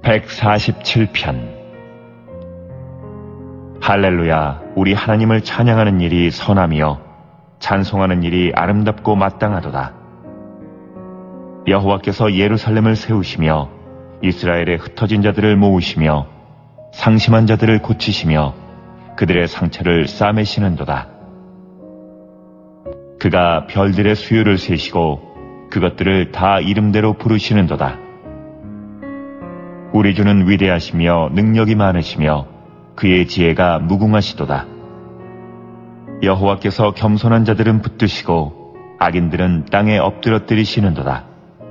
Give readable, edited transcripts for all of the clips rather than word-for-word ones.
147편. 할렐루야. 우리 하나님을 찬양하는 일이 선하며 찬송하는 일이 아름답고 마땅하도다. 여호와께서 예루살렘을 세우시며 이스라엘의 흩어진 자들을 모으시며 상심한 자들을 고치시며 그들의 상처를 싸매시는도다. 그가 별들의 수요를 세시고 그것들을 다 이름대로 부르시는도다. 우리 주는 위대하시며 능력이 많으시며 그의 지혜가 무궁하시도다. 여호와께서 겸손한 자들은 붙드시고 악인들은 땅에 엎드러뜨리시는도다.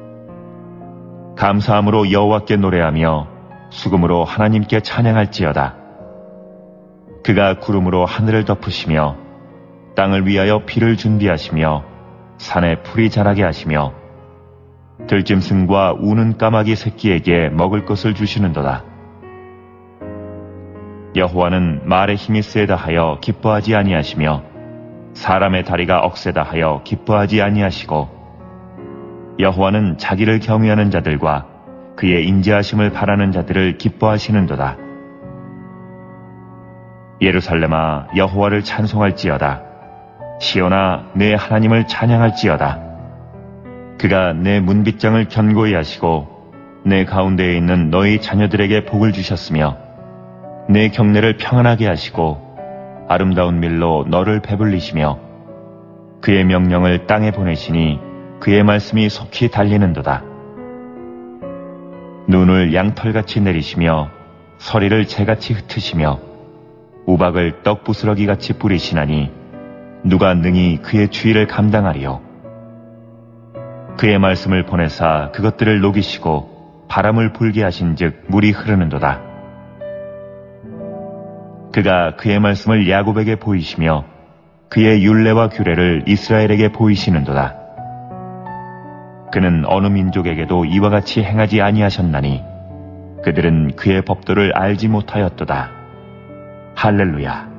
감사함으로 여호와께 노래하며 수금으로 하나님께 찬양할지어다. 그가 구름으로 하늘을 덮으시며 땅을 위하여 비를 준비하시며 산에 풀이 자라게 하시며 들짐승과 우는 까마귀 새끼에게 먹을 것을 주시는도다. 여호와는 말의 힘이 세다 하여 기뻐하지 아니하시며 사람의 다리가 억세다 하여 기뻐하지 아니하시고 여호와는 자기를 경외하는 자들과 그의 인자하심을 바라는 자들을 기뻐하시는도다. 예루살렘아 여호와를 찬송할지어다. 시온아 내 하나님을 찬양할지어다. 그가 내 문빗장을 견고히 하시고 내 가운데에 있는 너희 자녀들에게 복을 주셨으며 내 경내를 평안하게 하시고 아름다운 밀로 너를 배불리시며 그의 명령을 땅에 보내시니 그의 말씀이 속히 달리는도다. 눈을 양털같이 내리시며 서리를 재같이 흩으시며 우박을 떡부스러기같이 뿌리시나니 누가 능히 그의 주의를 감당하리요. 그의 말씀을 보내사 그것들을 녹이시고 바람을 불게 하신즉 물이 흐르는도다. 그가 그의 말씀을 야곱에게 보이시며 그의 율례와 규례를 이스라엘에게 보이시는도다. 그는 어느 민족에게도 이와 같이 행하지 아니하셨나니 그들은 그의 법도를 알지 못하였도다. 할렐루야.